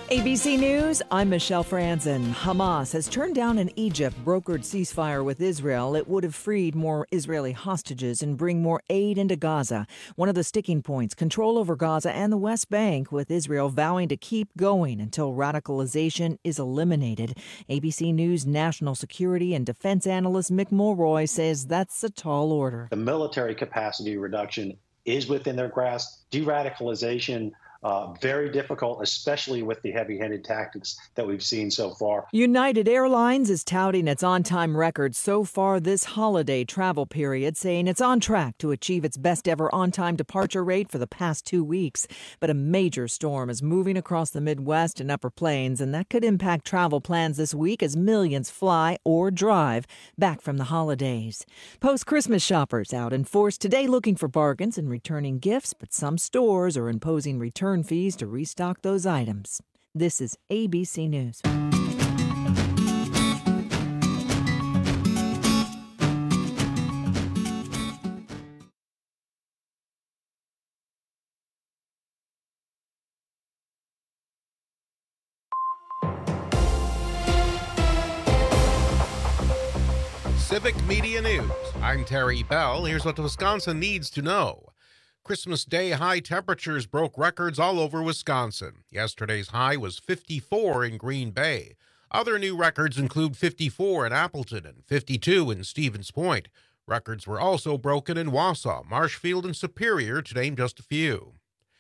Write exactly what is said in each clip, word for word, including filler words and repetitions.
A B C News, I'm Michelle Franzen. Hamas has turned down an Egypt-brokered ceasefire with Israel. It would have freed more Israeli hostages and bring more aid into Gaza. One of the sticking points, control over Gaza and the West Bank, with Israel vowing to keep going until radicalization is eliminated. A B C News national security and defense analyst Mick Mulroy says that's a tall order. The military capacity reduction is within their grasp. De-radicalization, Uh, very difficult, especially with the heavy-handed tactics that we've seen so far. United Airlines is touting its on-time record so far this holiday travel period, saying it's on track to achieve its best-ever on-time departure rate for the past two weeks. But a major storm is moving across the Midwest and Upper Plains, and that could impact travel plans this week as millions fly or drive back from the holidays. Post-Christmas shoppers out in force today looking for bargains and returning gifts, but some stores are imposing return fees to restock those items. This is A B C News. Civic Media News. I'm Terry Bell. Here's what Wisconsin needs to know. Christmas Day high temperatures broke records all over Wisconsin. Yesterday's high was fifty-four in Green Bay. Other new records include fifty-four in Appleton and fifty-two in Stevens Point. Records were also broken in Wausau, Marshfield, and Superior, to name just a few.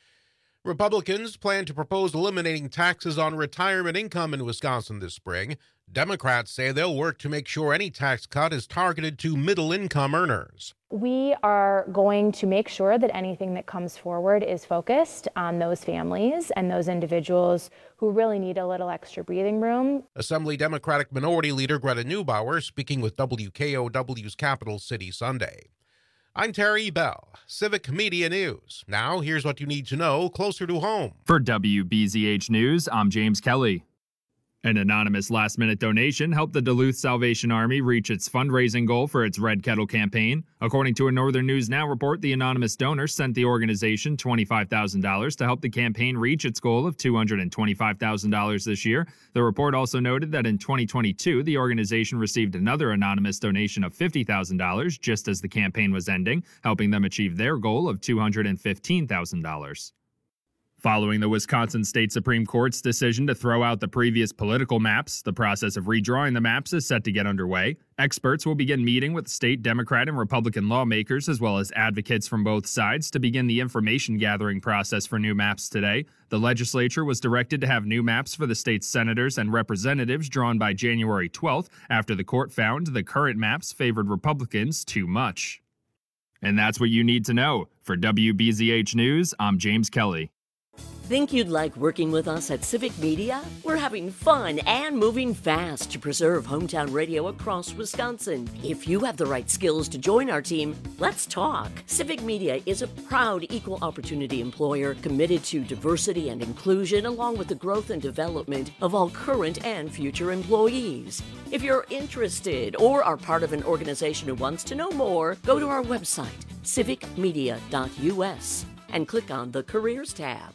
Republicans plan to propose eliminating taxes on retirement income in Wisconsin this spring. Democrats say they'll work to make sure any tax cut is targeted to middle-income earners. We are going to make sure that anything that comes forward is focused on those families and those individuals who really need a little extra breathing room. Assembly Democratic Minority Leader Greta Neubauer speaking with W K O W's Capital City Sunday. I'm Terry Bell, Civic Media News. Now, here's what you need to know closer to home. For W B Z H News, I'm James Kelly. An anonymous last-minute donation helped the Duluth Salvation Army reach its fundraising goal for its Red Kettle campaign. According to a Northern News Now report, the anonymous donor sent the organization twenty-five thousand dollars to help the campaign reach its goal of two hundred twenty-five thousand dollars this year. The report also noted that in twenty twenty-two, the organization received another anonymous donation of fifty thousand dollars just as the campaign was ending, helping them achieve their goal of two hundred fifteen thousand dollars. Following the Wisconsin State Supreme Court's decision to throw out the previous political maps, the process of redrawing the maps is set to get underway. Experts will begin meeting with state Democrat and Republican lawmakers as well as advocates from both sides to begin the information gathering process for new maps today. The legislature was directed to have new maps for the state's senators and representatives drawn by January twelfth after the court found the current maps favored Republicans too much. And that's what you need to know. For W B Z H News, I'm James Kelly. Think you'd like working with us at Civic Media? We're having fun and moving fast to preserve hometown radio across Wisconsin. If you have the right skills to join our team, let's talk. Civic Media is a proud equal opportunity employer committed to diversity and inclusion along with the growth and development of all current and future employees. If you're interested or are part of an organization who wants to know more, go to our website, civic media dot U S, and click on the Careers tab.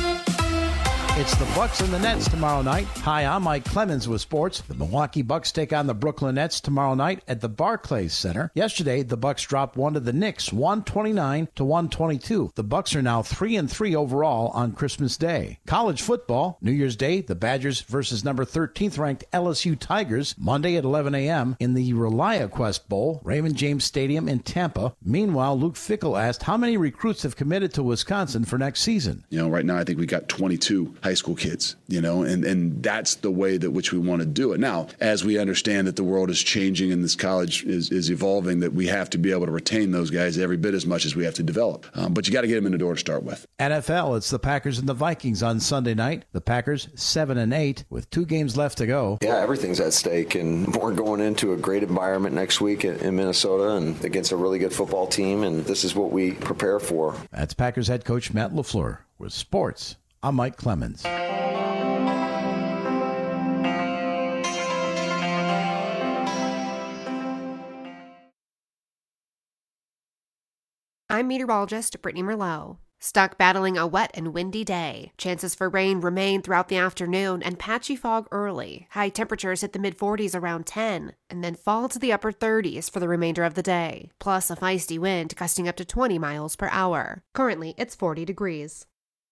It's the Bucks and the Nets tomorrow night. Hi, I'm Mike Clemens with sports. The Milwaukee Bucks take on the Brooklyn Nets tomorrow night at the Barclays Center. Yesterday, the Bucks dropped one to the Knicks, one twenty-nine to one twenty-two. The Bucks are now three and three overall on Christmas Day. College football, New Year's Day, the Badgers versus number thirteenth ranked L S U Tigers, Monday at eleven a.m. in the ReliaQuest Bowl, Raymond James Stadium in Tampa. Meanwhile, Luke Fickell asked how many recruits have committed to Wisconsin for next season. You know, right now I think we got twenty-two high school kids, you know, and, and that's the way that which we want to do it. Now, as we understand that the world is changing and this college is, is evolving, that we have to be able to retain those guys every bit as much as we have to develop. Um, but you got to get them in the door to start with. N F L, it's the Packers and the Vikings on Sunday night. The Packers seven and eight with two games left to go. Yeah, everything's at stake, and we're going into a great environment next week in, in Minnesota and against a really good football team, and this is what we prepare for. That's Packers head coach Matt LaFleur. With sports, I'm Mike Clemens. I'm meteorologist Brittany Merlot. Stuck battling a wet and windy day. Chances for rain remain throughout the afternoon and patchy fog early. High temperatures hit the mid forties around ten and then fall to the upper thirties for the remainder of the day. Plus a feisty wind gusting up to twenty miles per hour. Currently, it's forty degrees.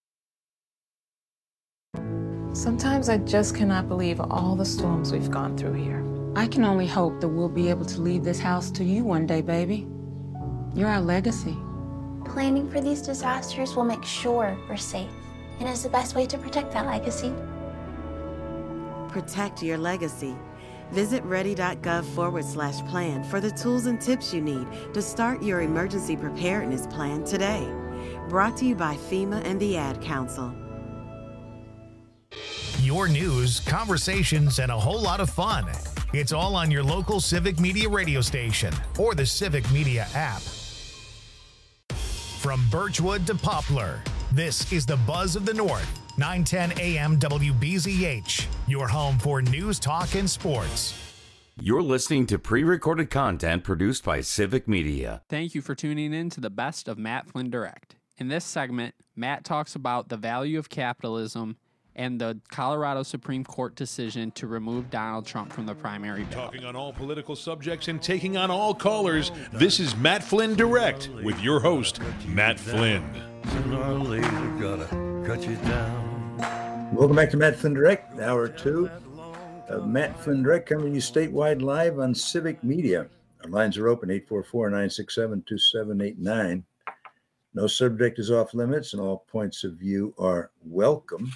Sometimes I just cannot believe all the storms we've gone through here. I can only hope that we'll be able to leave this house to you one day, baby. You're our legacy. Planning for these disasters will make sure we're safe, and is the best way to protect that legacy. Protect your legacy. Visit ready.gov forward slash plan for the tools and tips you need to start your emergency preparedness plan today. Brought to you by FEMA and the Ad Council. Your news, conversations, and a whole lot of fun. It's all on your local Civic Media radio station or the Civic Media app. From Birchwood to Poplar, this is the Buzz of the North, nine ten A M W B Z H, your home for news, talk, and sports. You're listening to pre-recorded content produced by Civic Media. Thank you for tuning in to the best of Matt Flynn Direct. In this segment, Matt talks about the value of capitalism and the Colorado Supreme Court decision to remove Donald Trump from the primary ballot. Talking on all political subjects and taking on all callers, this is Matt Flynn Direct with your host, Matt Flynn. Sooner or later, gotta cut you down. Welcome back to Matt Flynn Direct, hour two of Matt Flynn Direct, coming to you statewide live on Civic Media. Our lines are open, eight four four, nine six seven, two seven eight nine. No subject is off limits, and all points of view are welcome.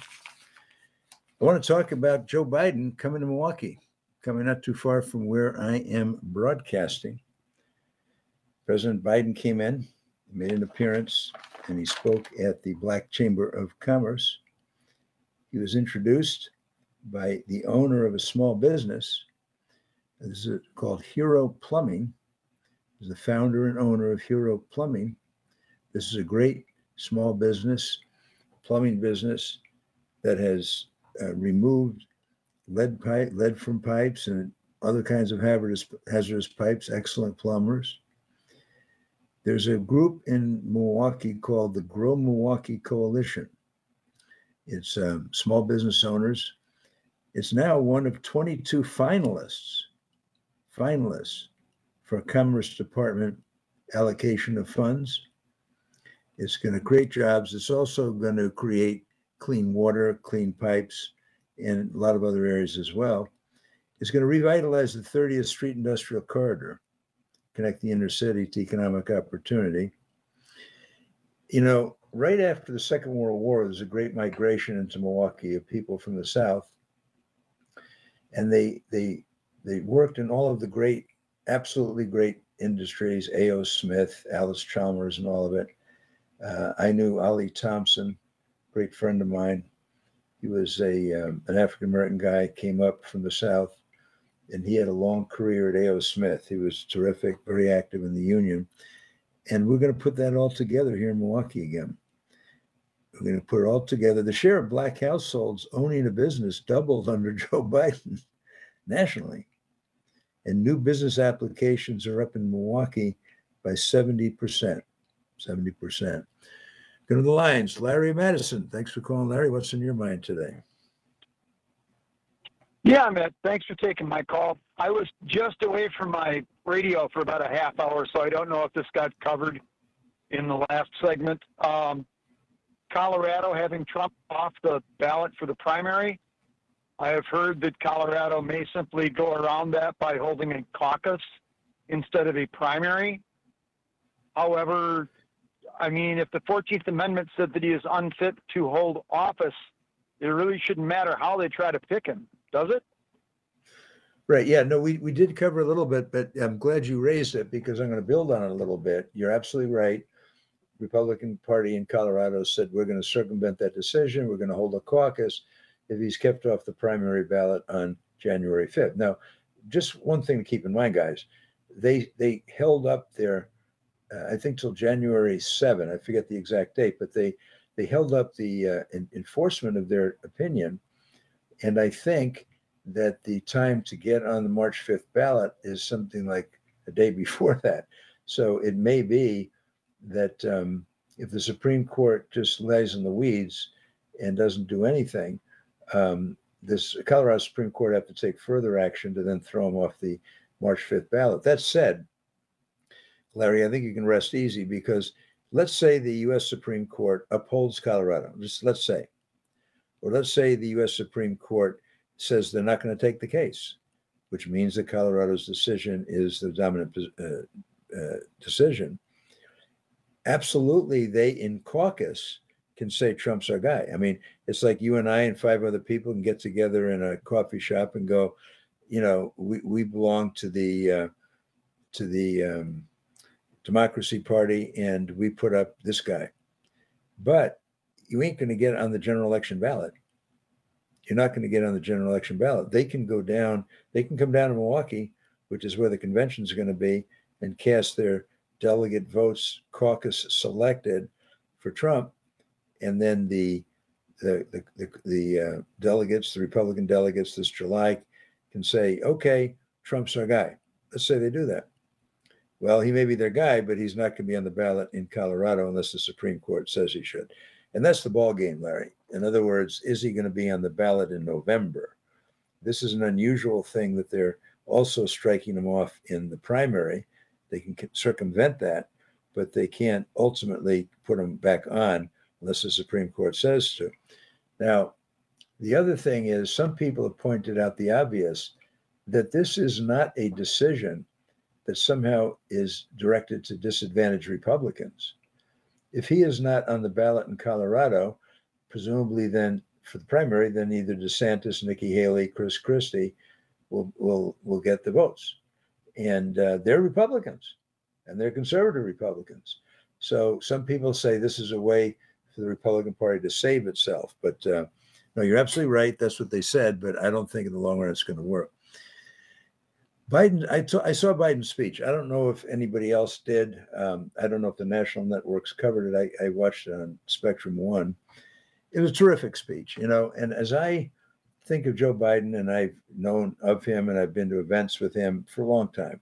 I want to talk about Joe Biden coming to Milwaukee, coming not too far from where I am broadcasting. President Biden came in, made an appearance, and he spoke at the Black Chamber of Commerce. He was introduced by the owner of a small business. This is called Hero Plumbing. He's the founder and owner of Hero Plumbing. This is a great small business, plumbing business that has Uh, removed lead pipe, lead from pipes and other kinds of hazardous, hazardous pipes, excellent plumbers. There's a group in Milwaukee called the Grow Milwaukee Coalition. It's um, small business owners. It's now one of twenty-two finalists, finalists for Commerce Department allocation of funds. It's going to create jobs. It's also going to create clean water, clean pipes, and a lot of other areas as well. It's going to revitalize the thirtieth Street Industrial Corridor, connect the inner city to economic opportunity. You know, right after the Second World War, there was a great migration into Milwaukee of people from the South, and they they they worked in all of the great, absolutely great industries, A O. Smith, Alice Chalmers, and all of it. Uh, I knew Ollie Thompson, great friend of mine. He was a um, an African-American guy, came up from the South, and he had a long career at A O. Smith. He was terrific, very active in the union. And we're going to put that all together here in Milwaukee again. We're going to put it all together. The share of black households owning a business doubled under Joe Biden nationally. And new business applications are up in Milwaukee by seventy percent. seventy percent. Go to the lines. Larry Madison. Thanks for calling, Larry. What's in your mind today? Yeah, Matt. Thanks for taking my call. I was just away from my radio for about a half hour, so I don't know if this got covered in the last segment. Um, Colorado having Trump off the ballot for the primary. I have heard that Colorado may simply go around that by holding a caucus instead of a primary. However, I mean, if the fourteenth Amendment said that he is unfit to hold office, it really shouldn't matter how they try to pick him, does it? Right. Yeah, no, we, we did cover a little bit, but I'm glad you raised it because I'm going to build on it a little bit. You're absolutely right. Republican Party in Colorado said we're going to circumvent that decision. We're going to hold a caucus if he's kept off the primary ballot on January fifth. Now, just one thing to keep in mind, guys, they they held up their, uh, I think till January seventh, I forget the exact date, but they, they held up the uh, in, enforcement of their opinion. And I think that the time to get on the March fifth ballot is something like a day before that. So it may be that um, if the Supreme Court just lays in the weeds and doesn't do anything, um, this Colorado Supreme Court have to take further action to then throw him off the March fifth ballot. That said, Larry, I think you can rest easy, because let's say the U S Supreme Court upholds Colorado. Just let's say, or let's say the U S Supreme Court says they're not going to take the case, which means that Colorado's decision is the dominant uh, uh, decision. Absolutely, they in caucus can say Trump's our guy. I mean, it's like you and I and five other people can get together in a coffee shop and go, you know, we, we belong to the uh, to the um, Democracy Party, and we put up this guy. But you ain't going to get on the general election ballot. You're not going to get on the general election ballot. They can go down, they can come down to Milwaukee, which is where the convention is going to be, and cast their delegate votes, caucus selected for Trump. And then the the the, the, the uh, delegates, the Republican delegates this July can say, okay, Trump's our guy. Let's say they do that. Well, he may be their guy, but he's not going to be on the ballot in Colorado unless the Supreme Court says he should. And that's the ball game, Larry. In other words, is he going to be on the ballot in November? This is an unusual thing that they're also striking him off in the primary. They can circumvent that, but they can't ultimately put him back on unless the Supreme Court says to. Now, the other thing is, some people have pointed out the obvious, that this is not a decision that somehow is directed to disadvantaged Republicans. If he is not on the ballot in Colorado, presumably then for the primary, then either DeSantis, Nikki Haley, Chris Christie will will will get the votes. And uh, they're Republicans, and they're conservative Republicans. So some people say this is a way for the Republican Party to save itself. But uh, no, you're absolutely right. That's what they said, but I don't think in the long run it's going to work. Biden, I, t- I saw Biden's speech. I don't know if anybody else did. Um, I don't know if the national networks covered it. I, I watched it on Spectrum One. It was a terrific speech, you know. And as I think of Joe Biden, and I've known of him, and I've been to events with him for a long time,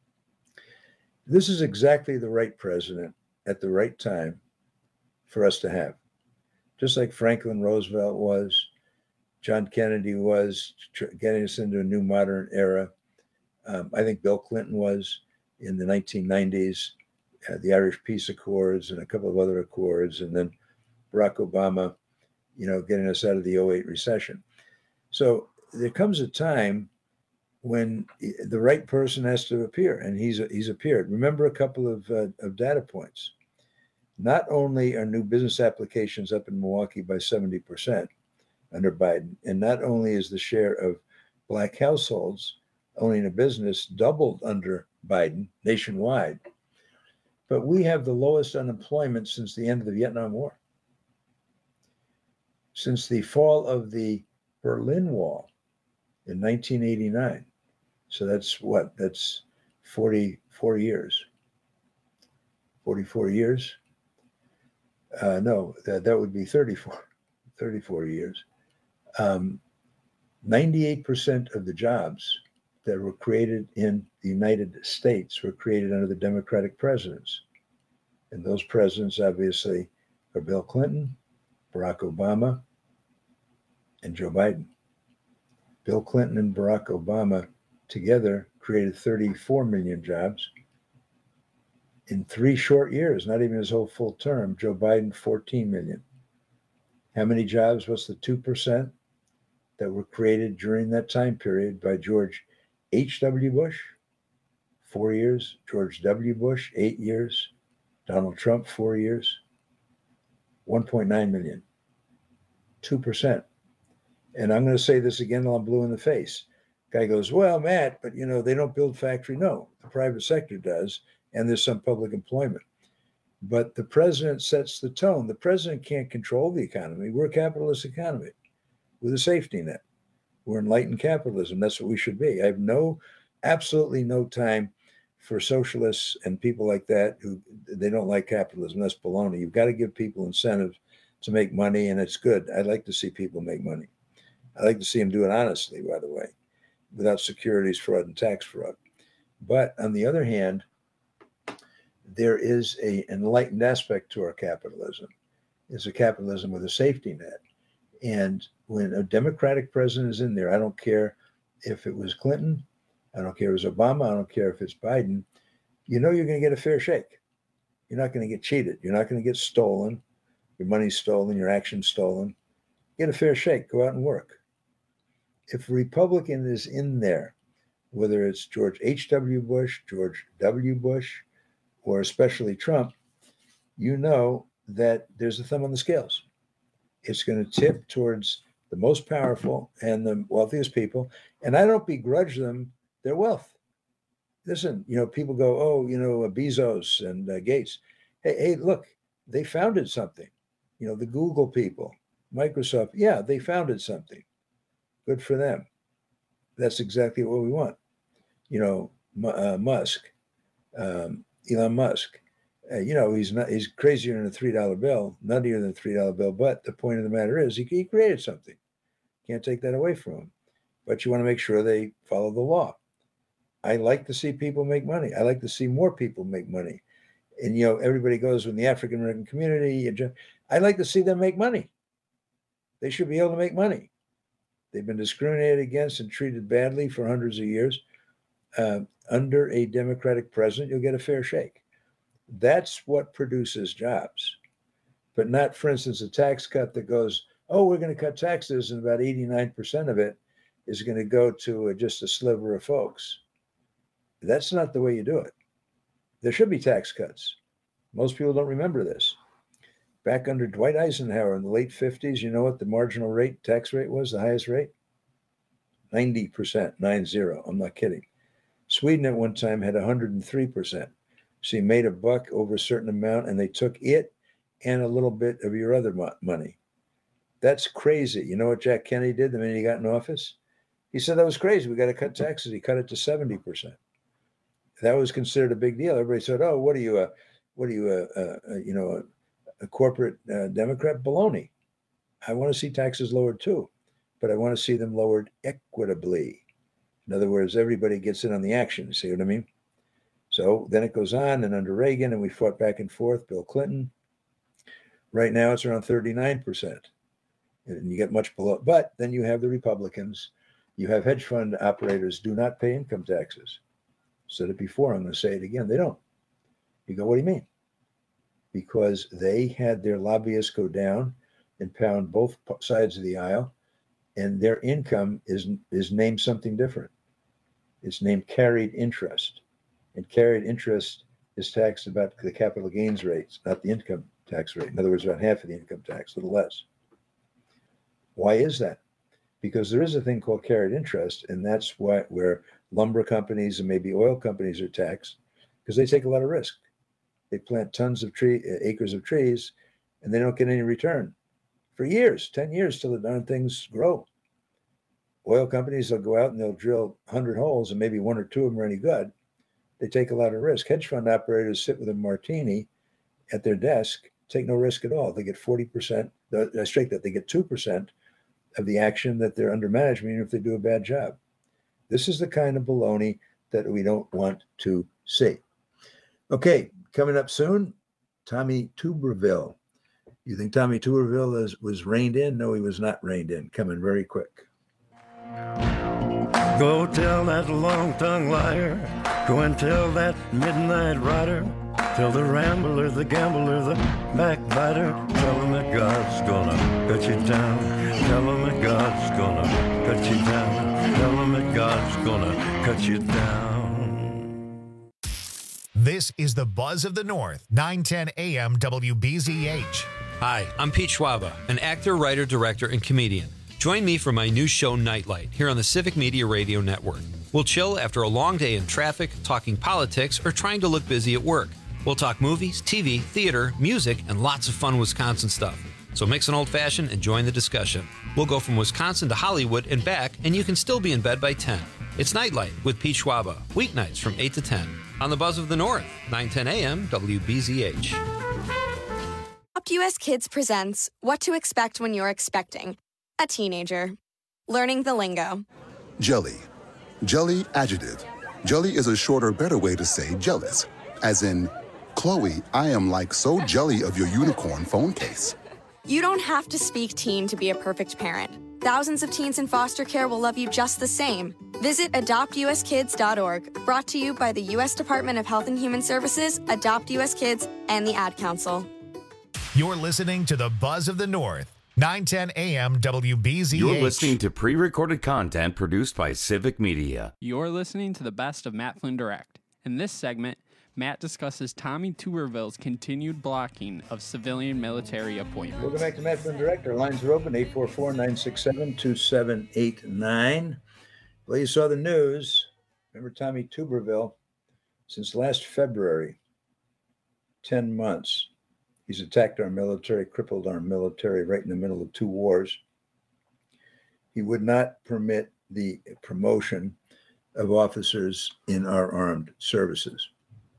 this is exactly the right president at the right time for us to have. Just like Franklin Roosevelt was, John Kennedy was, getting us into a new modern era. Um, I think Bill Clinton was in the nineteen nineties, uh, the Irish Peace Accords and a couple of other accords, and then Barack Obama, you know, getting us out of the oh eight recession. So there comes a time when the right person has to appear, and he's he's appeared. Remember a couple of, uh, of data points. Not only are new business applications up in Milwaukee by seventy percent under Biden, and not only is the share of Black households owning a business doubled under Biden nationwide, but we have the lowest unemployment since the end of the Vietnam War. Since the fall of the Berlin Wall in nineteen eighty-nine. So that's what? That's forty-four years. forty-four years? Uh, no, that, that would be thirty-four, thirty-four years. Um, ninety-eight percent of the jobs that were created in the United States were created under the Democratic presidents. And those presidents, obviously, are Bill Clinton, Barack Obama, and Joe Biden. Bill Clinton and Barack Obama together created thirty-four million jobs. In three short years, not even his whole full term, Joe Biden, fourteen million. How many jobs? What's the two percent that were created during that time period by George H W Bush? Four years. George W. Bush, eight years. Donald Trump, four years. one point nine million. two percent. And I'm going to say this again while I'm blue in the face. Guy goes, well, Matt, but you know, they don't build factory. No, the private sector does. And there's some public employment. But the president sets the tone. The president can't control the economy. We're a capitalist economy with a safety net. We're enlightened capitalism. That's what we should be. I have no, absolutely no time for socialists and people like that who they don't like capitalism. That's baloney. You've got to give people incentives to make money, and it's good. I'd like to see people make money. I like to see them do it honestly, by the way, without securities fraud and tax fraud. But on the other hand, there is a enlightened aspect to our capitalism. It's a capitalism with a safety net. And when a Democratic president is in there, I don't care if it was Clinton, I don't care if it was Obama, I don't care if it's Biden, you know you're going to get a fair shake. You're not going to get cheated. You're not going to get stolen. Your money's stolen, your action's stolen. Get a fair shake. Go out and work. If a Republican is in there, whether it's George H W. Bush, George W. Bush, or especially Trump, you know that there's a thumb on the scales. It's going to tip towards the most powerful and the wealthiest people. And I don't begrudge them their wealth. Listen, you know, people go, oh, you know, Bezos and uh, Gates. Hey, hey, look, they founded something. You know, the Google people, Microsoft, yeah, they founded something. Good for them. That's exactly what we want. You know, uh, Musk, um, Elon Musk, uh, you know, he's not, he's crazier than a three dollar bill, nuttier than a three dollar bill. But the point of the matter is he, he created something. Can't take that away from him. But you want to make sure they follow the law. I like to see people make money. I like to see more people make money. And, you know, everybody goes in the African American community. I like to see them make money. They should be able to make money. They've been discriminated against and treated badly for hundreds of years. Uh, under a Democratic president, you'll get a fair shake. That's what produces jobs. But not, for instance, a tax cut that goes, oh, we're going to cut taxes, and about eighty-nine percent of it is going to go to a, just a sliver of folks. That's not the way you do it. There should be tax cuts. Most people don't remember this. Back under Dwight Eisenhower in the late fifties, you know what the marginal rate, tax rate was, the highest rate? ninety percent, nine zero. I'm not kidding. Sweden at one time had one hundred three percent. So you made a buck over a certain amount, and they took it and a little bit of your other mo- money. That's crazy. You know what Jack Kennedy did the minute he got in office? He said that was crazy. We got to cut taxes. He cut it to seventy percent. That was considered a big deal. Everybody said, "Oh, what are you, a, what are you, a, a, a you know, a, a corporate uh, Democrat?" Baloney. I want to see taxes lowered too, but I want to see them lowered equitably. In other words, everybody gets in on the action. See what I mean? So then it goes on, and under Reagan, and we fought back and forth. Bill Clinton. Right now, it's around thirty-nine percent, and you get much below. But then you have the Republicans. You have hedge fund operators do not pay income taxes. Said it before, I'm going to say it again. They don't. You go, what do you mean? Because they had their lobbyists go down and pound both sides of the aisle, and their income is is named something different. It's named carried interest. And carried interest is taxed about the capital gains rates, not the income tax rate. In other words, about half of the income tax, a little less. Why is that? Because there is a thing called carried interest, and that's why where lumber companies and maybe oil companies are taxed, because they take a lot of risk. They plant tons of tree acres of trees, and they don't get any return for years, ten years till the darn things grow. Oil companies, they'll go out and they'll drill one hundred holes, and maybe one or two of them are any good. They take a lot of risk. Hedge fund operators sit with a martini at their desk, take no risk at all. They get forty percent, I straight that, they get two percent of the action that they're under management, even if they do a bad job. This is the kind of baloney that we don't want to see. Okay, coming up soon, Tommy Tuberville. You think Tommy Tuberville is, was reined in? No, he was not reined in. Coming very quick. Go tell that long-tongued liar. Go and tell that midnight rider. Tell the rambler, the gambler, the backbiter. Tell him that God's gonna cut you down. Tell him that God's gonna cut you down. Tell him that God's gonna cut you down. This is the Buzz of the North, nine ten A M W B Z H. Hi, I'm Pete Schwaba, an actor, writer, director, and comedian. Join me for my new show, Nightlight, here on the Civic Media Radio Network. We'll chill after a long day in traffic, talking politics, or trying to look busy at work. We'll talk movies, T V, theater, music, and lots of fun Wisconsin stuff. So mix an old-fashioned and join the discussion. We'll go from Wisconsin to Hollywood and back, and you can still be in bed by ten. It's Nightlight with Pete Schwaba, weeknights from eight to ten. On the Buzz of the North, nine ten A M W B Z H. Adopt U S Kids presents What to Expect When You're Expecting a Teenager. Learning the lingo. Jelly. Jelly adjective. Jelly is a shorter, better way to say jealous, as in Chloe, I am like so jelly of your unicorn phone case. You don't have to speak teen to be a perfect parent. Thousands of teens in foster care will love you just the same. Visit adopt u s kids dot org, brought to you by the U S Department of Health and Human Services, Adopt U S Kids, and the Ad Council. You're listening to the Buzz of the North, nine ten A M W B Z H. You're listening to pre-recorded content produced by Civic Media. You're listening to the best of Matt Flynn Direct. In this segment, Matt discusses Tommy Tuberville's continued blocking of civilian military appointments. Welcome back to Matt Flynn Direct. Our lines are open, eight four four, nine six seven, two seven eight nine. Well, you saw the news. Remember Tommy Tuberville? Since last February, ten months, he's attacked our military, crippled our military right in the middle of two wars. He would not permit the promotion of officers in our armed services.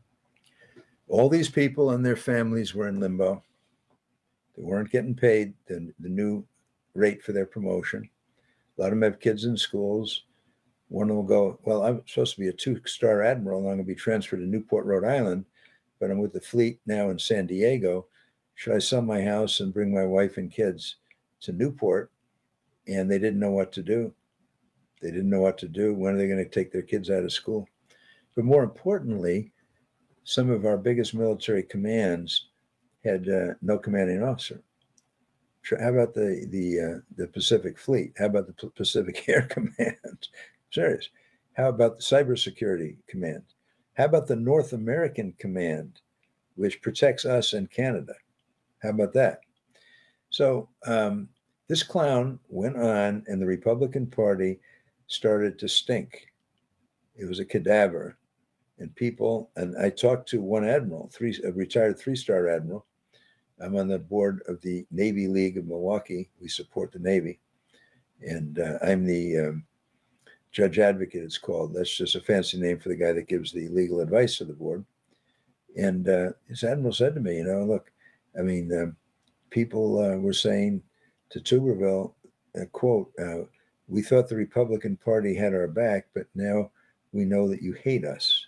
All these people and their families were in limbo. They weren't getting paid the, the new rate for their promotion. A lot of them have kids in schools. One will go, well, I'm supposed to be a two-star admiral, and I'm going to be transferred to Newport, Rhode Island, but I'm with the fleet now in San Diego. Should I sell my house and bring my wife and kids to Newport? And they didn't know what to do. They didn't know what to do. When are they going to take their kids out of school? But more importantly, some of our biggest military commands had uh, no commanding officer. How about the the uh, the Pacific Fleet? How about the P- Pacific Air Command? Serious. How about the Cybersecurity Command? How about the North American Command, which protects us and Canada? How about that? So um, this clown went on, and the Republican Party started to stink. It was a cadaver. And people, and I talked to one admiral, three, a retired three-star admiral. I'm on the board of the Navy League of Milwaukee. We support the Navy. And uh, I'm the um, judge advocate, it's called. That's just a fancy name for the guy that gives the legal advice to the board. And uh, this admiral said to me, you know, look, I mean, um, people uh, were saying to Tuberville, uh, quote, uh, we thought the Republican Party had our back, but now we know that you hate us.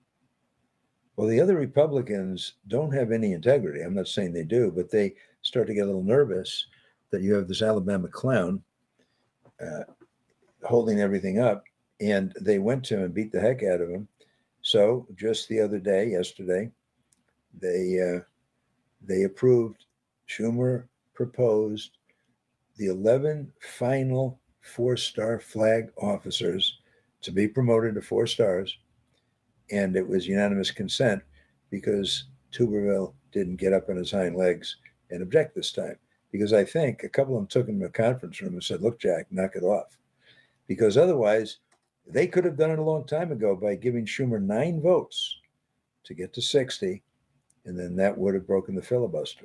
Well, the other Republicans don't have any integrity. I'm not saying they do, but they start to get a little nervous that you have this Alabama clown uh, holding everything up, and they went to him and beat the heck out of him. So just the other day, yesterday, they uh, they approved, Schumer proposed the eleven final four-star flag officers to be promoted to four stars. And it was unanimous consent because Tuberville didn't get up on his hind legs and object this time. Because I think a couple of them took him to a conference room and said, look, Jack, knock it off. Because otherwise, they could have done it a long time ago by giving Schumer nine votes to get to sixty, and then that would have broken the filibuster.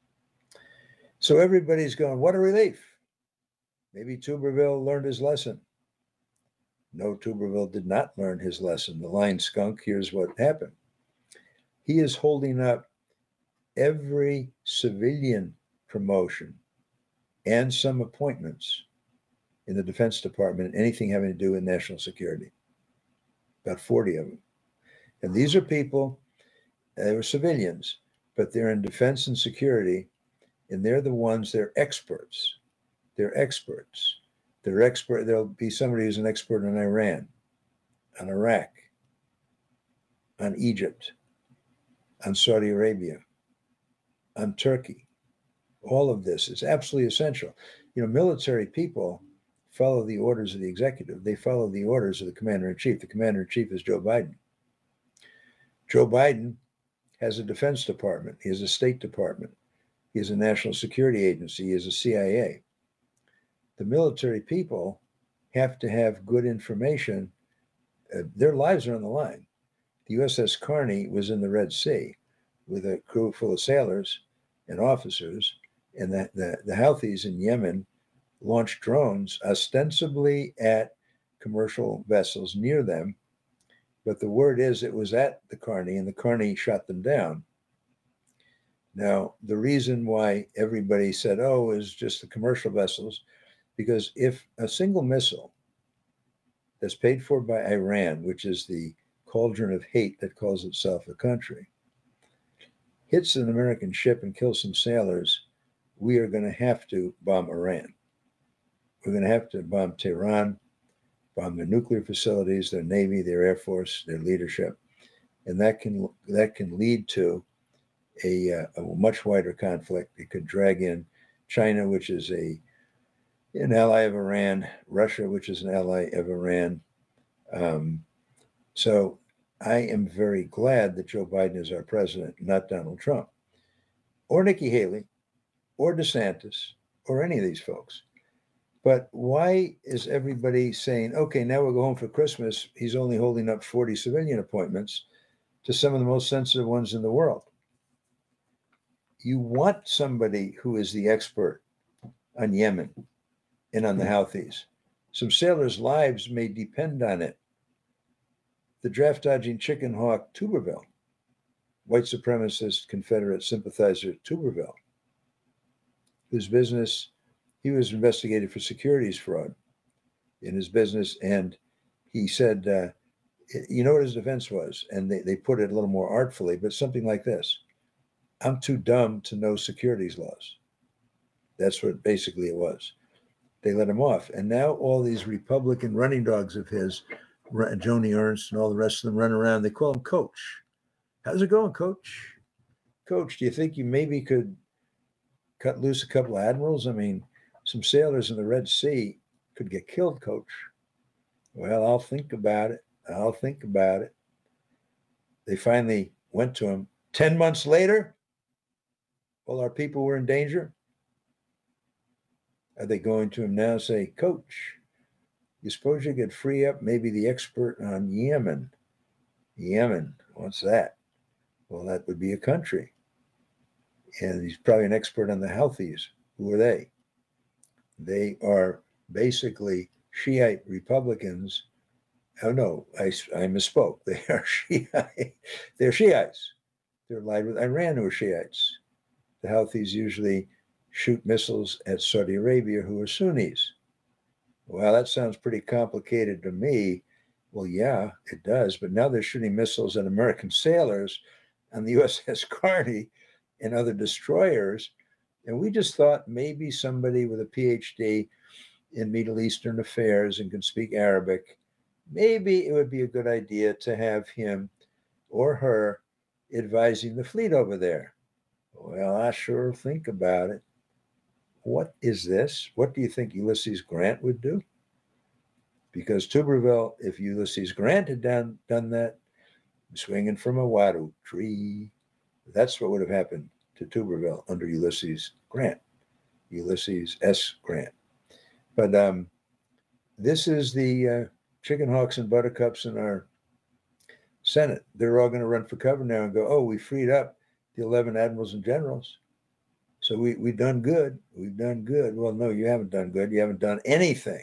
So everybody's going, what a relief. Maybe Tuberville learned his lesson. No, Tuberville did not learn his lesson. The lying skunk, here's what happened. He is holding up every civilian promotion and some appointments in the Defense Department, anything having to do with national security. About forty of them. And these are people, they were civilians, but they're in defense and security, and they're the ones, they're experts. They're experts. They're expert. There'll be somebody who's an expert on Iran, on Iraq, on Egypt, on Saudi Arabia, on Turkey. All of this is absolutely essential. You know, military people follow the orders of the executive. They follow the orders of the commander-in-chief. The commander-in-chief is Joe Biden. Joe Biden has a Defense Department. He has a State Department. He has a National Security Agency. He has a C I A. The military people have to have good information. Uh, their lives are on the line. The U S S Carney was in the Red Sea with a crew full of sailors and officers, and the, the, the Houthis in Yemen launched drones ostensibly at commercial vessels near them. But the word is it was at the Carney, and the Carney shot them down. Now, the reason why everybody said, oh, it was just the commercial vessels, because if a single missile that's paid for by Iran, which is the cauldron of hate that calls itself a country, hits an American ship and kills some sailors, we are going to have to bomb Iran. We're going to have to bomb Tehran, bomb their nuclear facilities, their Navy, their Air Force, their leadership. And that can that can lead to a, uh, a much wider conflict. It could drag in China, which is a an ally of Iran, Russia, which is an ally of Iran. Um, so I am very glad that Joe Biden is our president, not Donald Trump, or Nikki Haley, or DeSantis, or any of these folks. But why is everybody saying, okay, now we'll go home for Christmas? He's only holding up forty civilian appointments to some of the most sensitive ones in the world. You want somebody who is the expert on Yemen and on the Houthis. Some sailors' lives may depend on it. The draft-dodging chicken hawk Tuberville, white supremacist Confederate sympathizer Tuberville, whose business, he was investigated for securities fraud in his business, and he said, uh, you know what his defense was? And they, they put it a little more artfully, but something like this: I'm too dumb to know securities laws. That's what basically it was. They let him off. And now all these Republican running dogs of his, Joni Ernst and all the rest of them, run around. They call him Coach. How's it going, Coach? Coach, do you think you maybe could cut loose a couple of admirals? I mean, some sailors in the Red Sea could get killed, Coach. Well, I'll think about it. I'll think about it. They finally went to him. Ten months later, all our people were in danger. Are they going to him now and say, Coach, you suppose you could free up maybe the expert on Yemen? Yemen, what's that? Well, that would be a country. And he's probably an expert on the Houthis. Who are they? They are basically Shiite Republicans. Oh, no, I, I misspoke. They are Shiite. They're Shiites. They're allied with Iran, who are Shiites. The Houthis usually shoot missiles at Saudi Arabia, who are Sunnis. Well, that sounds pretty complicated to me. Well, yeah, it does. But now they're shooting missiles at American sailors on the U S S Carney and other destroyers. And we just thought maybe somebody with a P H D in Middle Eastern affairs and can speak Arabic, maybe it would be a good idea to have him or her advising the fleet over there. Well, I sure think about it. What is this? What do you think Ulysses Grant would do? Because Tuberville, if Ulysses Grant had done, done that, swinging from a wattle tree, that's what would have happened to Tuberville under Ulysses Grant, Ulysses S. Grant. But um, this is the uh, chicken hawks and buttercups in our Senate. They're all going to run for cover now and go, oh, we freed up the eleven admirals and generals. So we, we've done good. We've done good. Well, no, you haven't done good. You haven't done anything.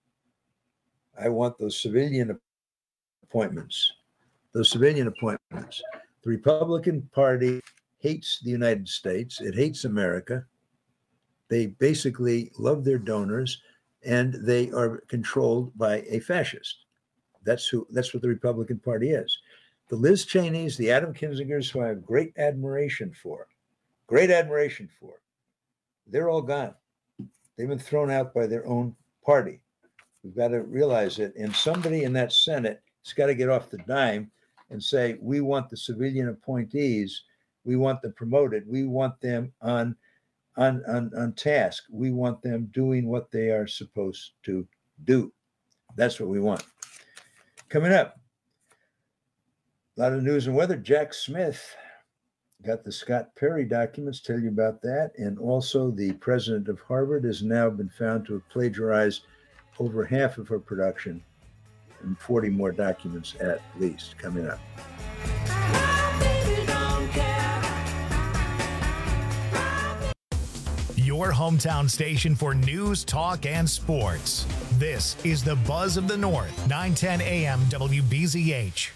I want those civilian appointments, those civilian appointments. The Republican Party hates the United States. It hates America. They basically love their donors, and they are controlled by a fascist. That's who. That's what the Republican Party is. The Liz Cheneys, the Adam Kinzingers, who I have great admiration for, great admiration for, they're all gone. They've been thrown out by their own party. We've got to realize it. And somebody in that Senate has got to get off the dime and say, we want the civilian appointees. We want them promoted. We want them on, on, on, on task. We want them doing what they are supposed to do. That's what we want. Coming up, a lot of news and weather. Jack Smith got the Scott Perry documents, tell you about that. And also the president of Harvard has now been found to have plagiarized over half of her production, and forty more documents at least coming up. Your hometown station for news, talk, and sports. This is the Buzz of the North, nine ten A M W B Z H.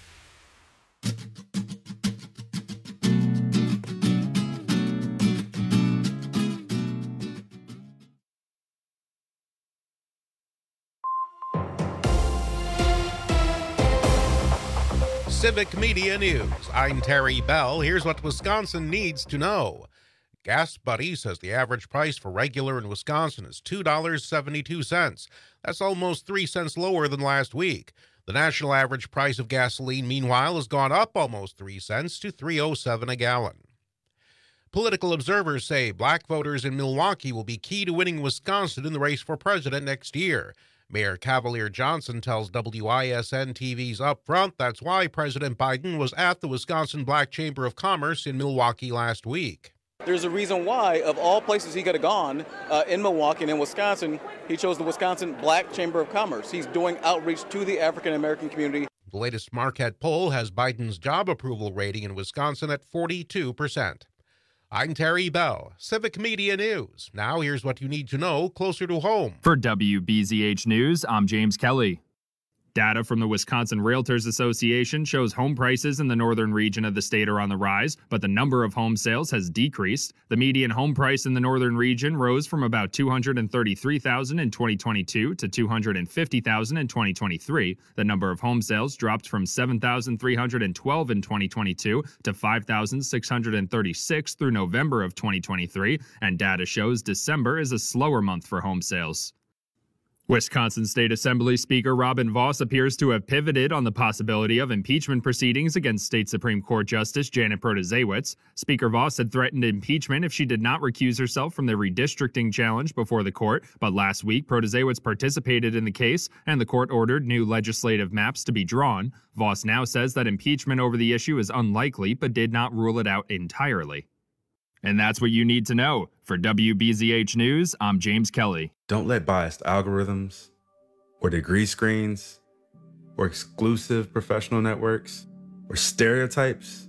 Civic Media News. I'm Terry Bell. Here's what Wisconsin needs to know. Gas Buddy says the average price for regular in Wisconsin is two dollars and seventy-two cents. That's almost three cents lower than last week. The national average price of gasoline, meanwhile, has gone up almost three cents to three oh seven a gallon. Political observers say black voters in Milwaukee will be key to winning Wisconsin in the race for president next year. Mayor Cavalier Johnson tells W I S N T V's Upfront that's why President Biden was at the Wisconsin Black Chamber of Commerce in Milwaukee last week. There's a reason why, of all places he could have gone uh, in Milwaukee and in Wisconsin, he chose the Wisconsin Black Chamber of Commerce. He's doing outreach to the African-American community. The latest Marquette poll has Biden's job approval rating in Wisconsin at forty-two percent. I'm Terry Bell, Civic Media News. Now here's what you need to know closer to home. For W B Z H News, I'm James Kelly. Data from the Wisconsin Realtors Association shows home prices in the northern region of the state are on the rise, but the number of home sales has decreased. The median home price in the northern region rose from about two hundred thirty-three thousand dollars in twenty twenty-two to two hundred fifty thousand dollars in twenty twenty-three. The number of home sales dropped from seven thousand three hundred twelve in twenty twenty-two to five thousand six hundred thirty-six through November of twenty twenty-three, and data shows December is a slower month for home sales. Wisconsin State Assembly Speaker Robin Vos appears to have pivoted on the possibility of impeachment proceedings against State Supreme Court Justice Janet Protasiewicz. Speaker Vos had threatened impeachment if she did not recuse herself from the redistricting challenge before the court, but last week Protasiewicz participated in the case and the court ordered new legislative maps to be drawn. Vos now says that impeachment over the issue is unlikely, but did not rule it out entirely. And that's what you need to know. For W B Z H News, I'm James Kelly. Don't let biased algorithms or degree screens or exclusive professional networks or stereotypes,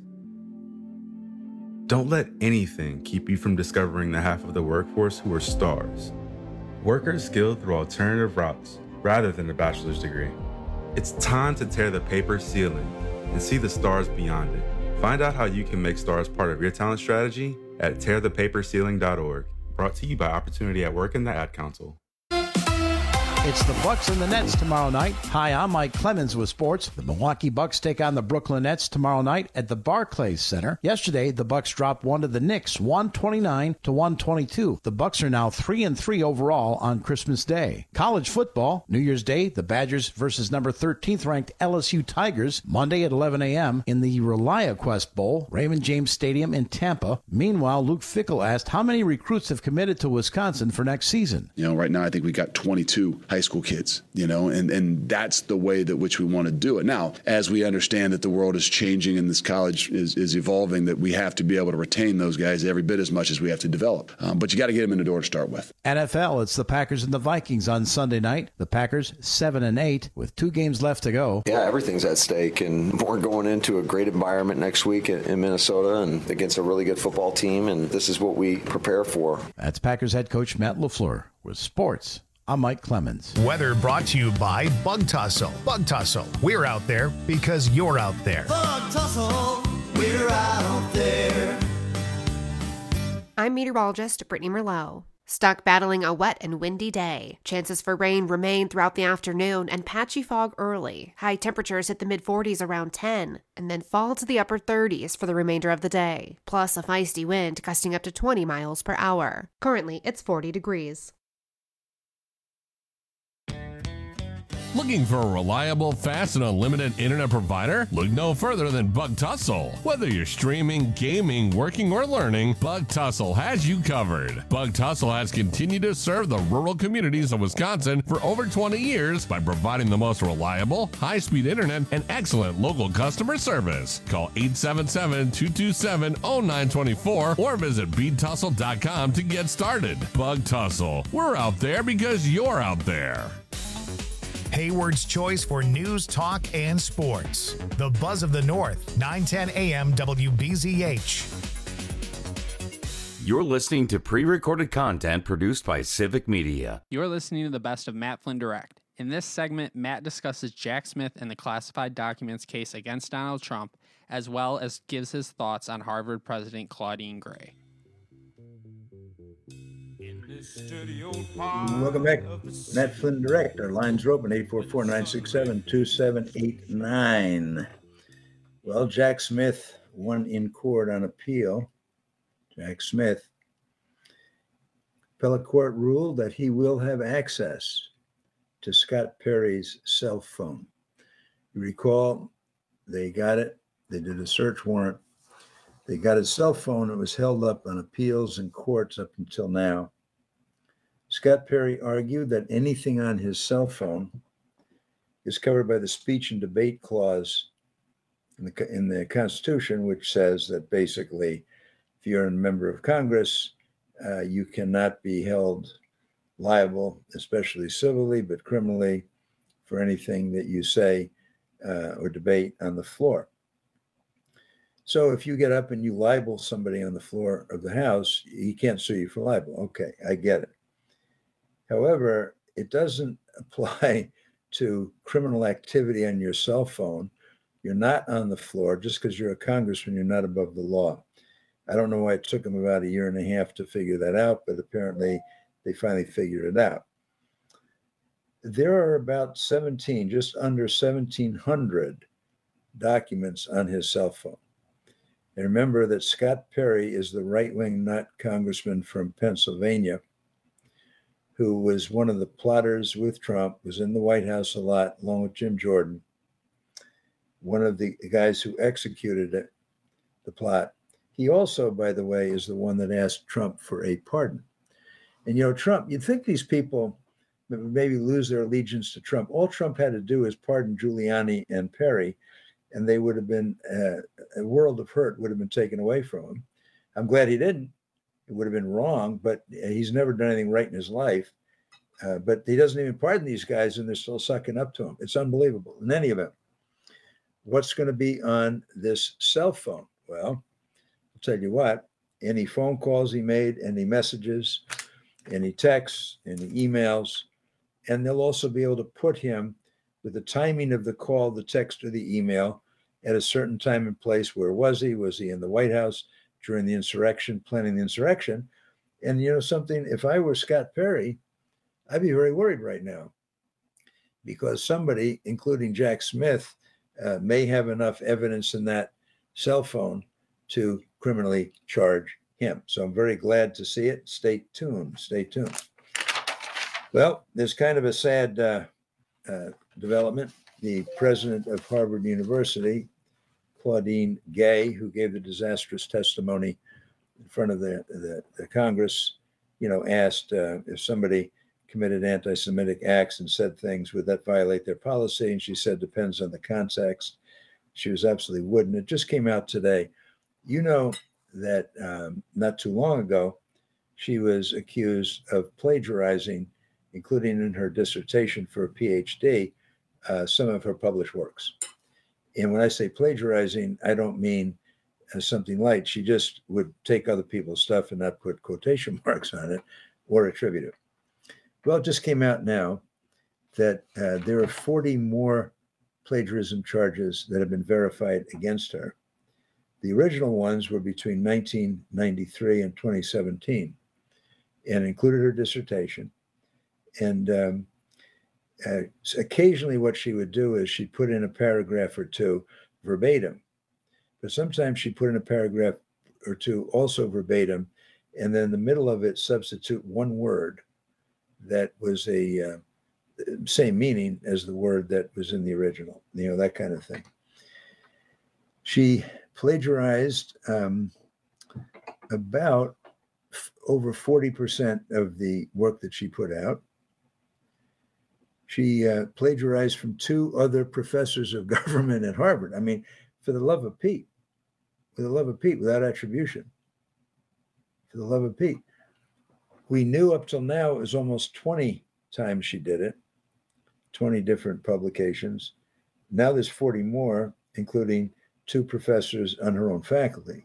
don't let anything keep you from discovering the half of the workforce who are stars. Workers skilled through alternative routes rather than a bachelor's degree. It's time to tear the paper ceiling and see the stars beyond it. Find out how you can make stars part of your talent strategy at tear the paper ceiling dot org. Brought to you by Opportunity at Work and the Ad Council. It's the Bucks and the Nets tomorrow night. Hi, I'm Mike Clemens with sports. The Milwaukee Bucks take on the Brooklyn Nets tomorrow night at the Barclays Center. Yesterday, the Bucks dropped one to the Knicks, one twenty-nine to one twenty-two. The Bucks are now three and three overall on Christmas Day. College football, New Year's Day, the Badgers versus number thirteenth ranked L S U Tigers, Monday at eleven a.m. in the ReliaQuest Bowl, Raymond James Stadium in Tampa. Meanwhile, Luke Fickell asked how many recruits have committed to Wisconsin for next season. You know, right now I think we got twenty-two high school kids, you know, and, and that's the way that which we want to do it. Now, as we understand that the world is changing and this college is, is evolving, that we have to be able to retain those guys every bit as much as we have to develop. Um, but you got to get them in the door to start with. N F L, it's the Packers and the Vikings on Sunday night. The Packers seven and eight with two games left to go. Yeah, everything's at stake, and we're going into a great environment next week in Minnesota and against a really good football team, and this is what we prepare for. That's Packers head coach Matt LaFleur with sports. I'm Mike Clemens. Weather brought to you by Bug Tussle. Bug Tussle. We're out there because you're out there. Bug Tussle. We're out there. I'm meteorologist Brittany Merlot. Stuck battling a wet and windy day. Chances for rain remain throughout the afternoon and patchy fog early. High temperatures hit the mid forties around ten and then fall to the upper thirties for the remainder of the day. Plus a feisty wind gusting up to twenty miles per hour. Currently, it's forty degrees. Looking for a reliable, fast, and unlimited internet provider? Look no further than Bug Tussle. Whether you're streaming, gaming, working, or learning, Bug Tussle has you covered. Bug Tussle has continued to serve the rural communities of Wisconsin for over twenty years by providing the most reliable, high-speed internet and excellent local customer service. Call eight seven seven, two two seven, zero nine two four or visit bead tussle dot com to get started. Bug Tussle. We're out there because you're out there. Hayward's choice for news, talk, and sports. The Buzz of the North, nine ten a.m. W B Z H. You're listening to pre-recorded content produced by Civic Media. You're listening to the best of Matt Flynn Direct. In this segment, Matt discusses Jack Smith and the classified documents case against Donald Trump, as well as gives his thoughts on Harvard President Claudine Gray. Welcome back. Matt Flynn Direct. Our lines are open, eight four four, nine six seven, two seven eight nine. Well, Jack Smith won in court on appeal. Jack Smith. Appellate court ruled that he will have access to Scott Perry's cell phone. You recall, they got it. They did a search warrant. They got his cell phone. It was held up on appeals and courts up until now. Scott Perry argued that anything on his cell phone is covered by the speech and debate clause in the, in the Constitution, which says that basically, if you're a member of Congress, uh, you cannot be held liable, especially civilly, but criminally, for anything that you say uh, or debate on the floor. So if you get up and you libel somebody on the floor of the House, he can't sue you for libel. Okay, I get it. However, it doesn't apply to criminal activity on your cell phone. You're not on the floor. Just because you're a congressman, you're not above the law. I don't know why it took them about a year and a half to figure that out, but apparently they finally figured it out. There are about seventeen, just under seventeen hundred documents on his cell phone. And remember that Scott Perry is the right-wing nut congressman from Pennsylvania who was one of the plotters with Trump, was in the White House a lot, along with Jim Jordan, one of the guys who executed it, the plot. He also, by the way, is the one that asked Trump for a pardon. And, you know, Trump, you'd think these people maybe lose their allegiance to Trump. All Trump had to do is pardon Giuliani and Perry, and they would have been, uh, a world of hurt would have been taken away from him. I'm glad he didn't. It would have been wrong, but he's never done anything right in his life. Uh, but he doesn't even pardon these guys, and they're still sucking up to him. It's unbelievable. In any event, what's going to be on this cell phone? Well, I'll tell you what, any phone calls he made, any messages, any texts, any emails, and they'll also be able to put him with the timing of the call, the text, or the email at a certain time and place. Where was he? Was he in the White House during the insurrection, planning the insurrection? And you know something, if I were Scott Perry, I'd be very worried right now because somebody, including Jack Smith, uh, may have enough evidence in that cell phone to criminally charge him. So I'm very glad to see it. Stay tuned. Stay tuned. Well, there's kind of a sad uh, uh, development. The president of Harvard University, Claudine Gay, who gave the disastrous testimony in front of the, the, the Congress, you know, asked uh, if somebody committed anti-Semitic acts and said things, would that violate their policy? And she said, depends on the context. She was absolutely wouldn't. It just came out today. You know that um, not too long ago, she was accused of plagiarizing, including in her dissertation for a P H D, uh, some of her published works. And when I say plagiarizing, I don't mean uh, something light. She just would take other people's stuff and not put quotation marks on it or attribute it. Well, it just came out now that uh, there are forty more plagiarism charges that have been verified against her. The original ones were between nineteen ninety-three and twenty seventeen and included her dissertation. And um, uh, occasionally what she would do is she'd put in a paragraph or two verbatim, but sometimes she'd put in a paragraph or two also verbatim, and then in the middle of it substitute one word that was a uh, same meaning as the word that was in the original, you know, that kind of thing. She plagiarized um, about f- over forty percent of the work that she put out. She uh, plagiarized from two other professors of government at Harvard. I mean, for the love of Pete, for the love of Pete, without attribution, for the love of Pete. We knew up till now it was almost twenty times she did it, twenty different publications. Now there's forty more, including two professors on her own faculty.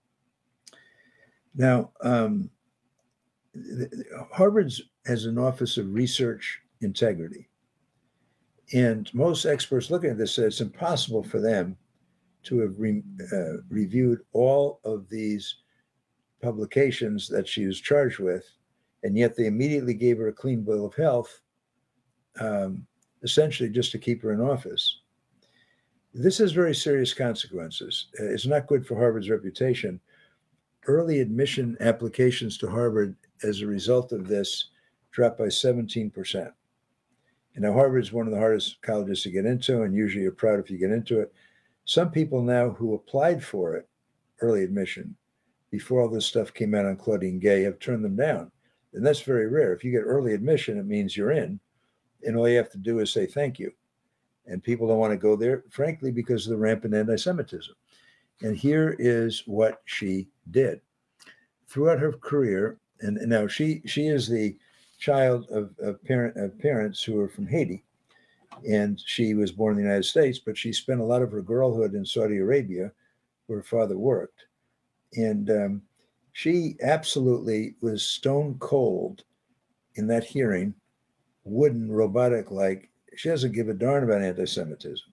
Now, um, Harvard's has an Office of Research Integrity. And most experts looking at this say it's impossible for them to have re, uh, reviewed all of these publications that she was charged with, and yet they immediately gave her a clean bill of health, um, essentially just to keep her in office. This has very serious consequences. It's not good for Harvard's reputation. Early admission applications to Harvard as a result of this dropped by seventeen percent. And now Harvard is one of the hardest colleges to get into, and usually you're proud if you get into it. Some people now who applied for it, early admission, before all this stuff came out on Claudine Gay, have turned them down. And that's very rare. If you get early admission, it means you're in, and all you have to do is say thank you. And people don't want to go there, frankly, because of the rampant anti-Semitism. And here is what she did. Throughout her career, and, and now she she is the child of, of, parent, of parents who are from Haiti. And she was born in the United States, but she spent a lot of her girlhood in Saudi Arabia, where her father worked. And um, she absolutely was stone cold in that hearing, wooden, robotic-like. She doesn't give a darn about anti-Semitism.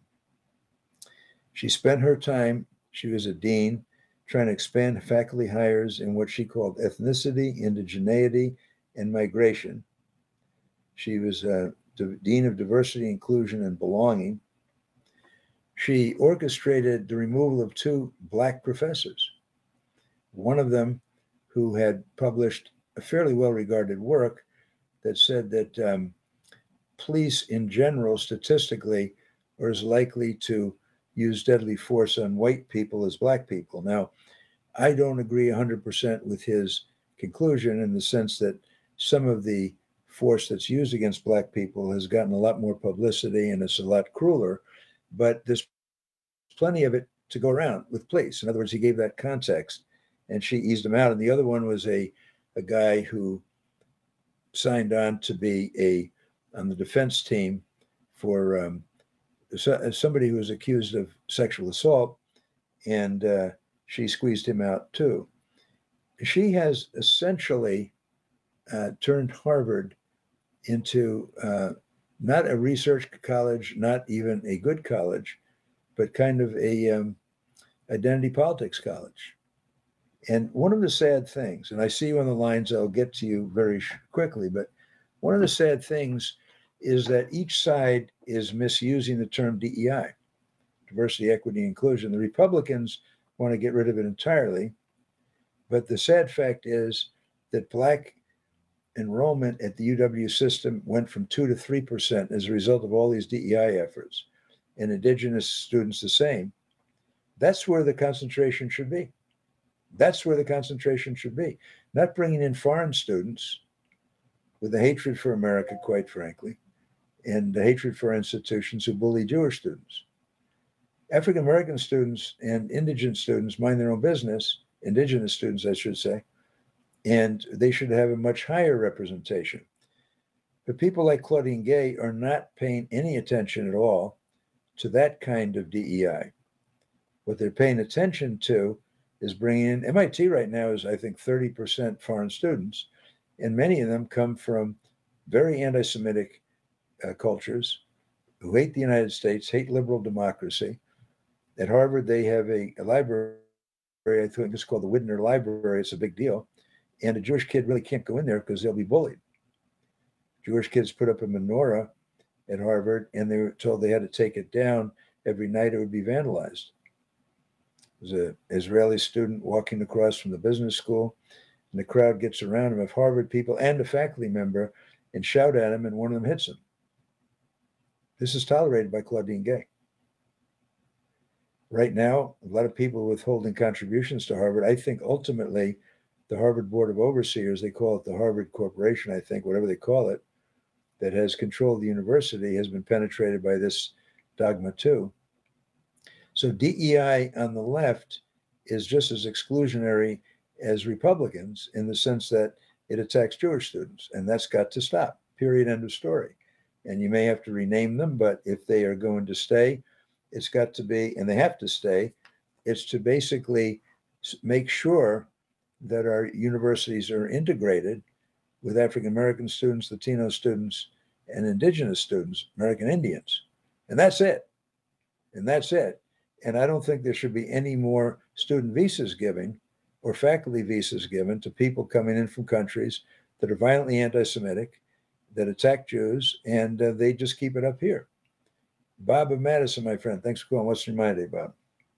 She spent her time, she was a dean, trying to expand faculty hires in what she called ethnicity, indigeneity, and migration. She was a dean of diversity, inclusion, and belonging. She orchestrated the removal of two Black professors. One of them, who had published a fairly well-regarded work that said that um, police in general, statistically, are as likely to use deadly force on white people as Black people. Now, I don't agree one hundred percent with his conclusion in the sense that some of the force that's used against Black people has gotten a lot more publicity and it's a lot crueler, but there's plenty of it to go around with police. In other words, he gave that context and she eased him out. And the other one was a, a guy who signed on to be a on the defense team for um, so, somebody who was accused of sexual assault, and uh, she squeezed him out too. She has essentially uh, turned Harvard into uh, not a research college, not even a good college, but kind of a um, identity politics college. And one of the sad things, and I see you on the lines, I'll get to you very quickly, but one of the sad things is that each side is misusing the term D E I, diversity, equity, inclusion. The Republicans want to get rid of it entirely, but the sad fact is that Black enrollment at the U W system went from two to three percent as a result of all these D E I efforts, and Indigenous students the same. That's where the concentration should be. That's where the concentration should be, not bringing in foreign students with a hatred for America, quite frankly, and the hatred for institutions who bully Jewish students. African American students and indigent students mind their own business, indigenous students, I should say, and they should have a much higher representation. But people like Claudine Gay are not paying any attention at all to that kind of D E I. What they're paying attention to is bringing in, M I T right now is, I think, thirty percent foreign students, and many of them come from very anti-Semitic uh, cultures who hate the United States, hate liberal democracy. At Harvard, they have a, a library, I think it's called the Widner Library. It's a big deal. And a Jewish kid really can't go in there because they'll be bullied. Jewish kids put up a menorah at Harvard, and they were told they had to take it down every night. It would be vandalized. There's an Israeli student walking across from the business school, and the crowd gets around him of Harvard people and a faculty member and shout at him, and one of them hits him. This is tolerated by Claudine Gay. Right now, a lot of people withholding contributions to Harvard. I think ultimately the Harvard Board of Overseers, they call it the Harvard Corporation, I think, whatever they call it, that has control of the university has been penetrated by this dogma too. So D E I on the left is just as exclusionary as Republicans in the sense that it attacks Jewish students, and that's got to stop, period, end of story. And you may have to rename them, but if they are going to stay, it's got to be, and they have to stay, it's to basically make sure that our universities are integrated with African-American students, Latino students, and indigenous students, American Indians. And that's it. And that's it. And I don't think there should be any more student visas given or faculty visas given to people coming in from countries that are violently anti-Semitic, that attack Jews, and uh, they just keep it up here. Bob of Madison, my friend. Thanks for calling. What's your mind, Bob?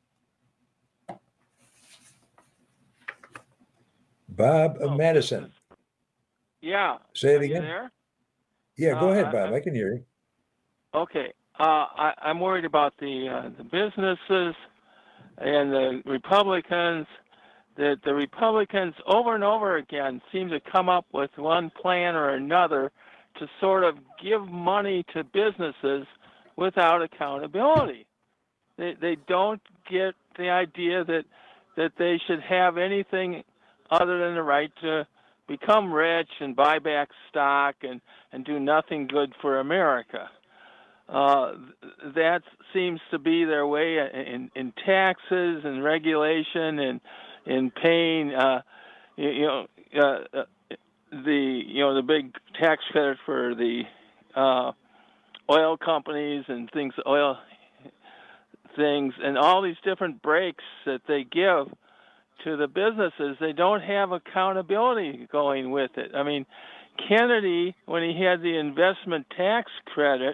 Bob of oh, Madison. Business. Yeah. Say it Are again. You there? Yeah, go uh, ahead, Bob. I, I can hear you. Okay. Uh, I, I'm worried about the uh, the businesses and the Republicans. That the Republicans over and over again seem to come up with one plan or another to sort of give money to businesses without accountability. They they don't get the idea that that they should have anything other than the right to become rich and buy back stock and, and do nothing good for America. Uh, that seems to be their way in, in taxes and regulation and in paying, uh, you, you know, uh, the you know the big tax credit for the uh, oil companies and things, oil things, and all these different breaks that they give to the businesses. They don't have accountability going with it. I mean, Kennedy, when he had the investment tax credit,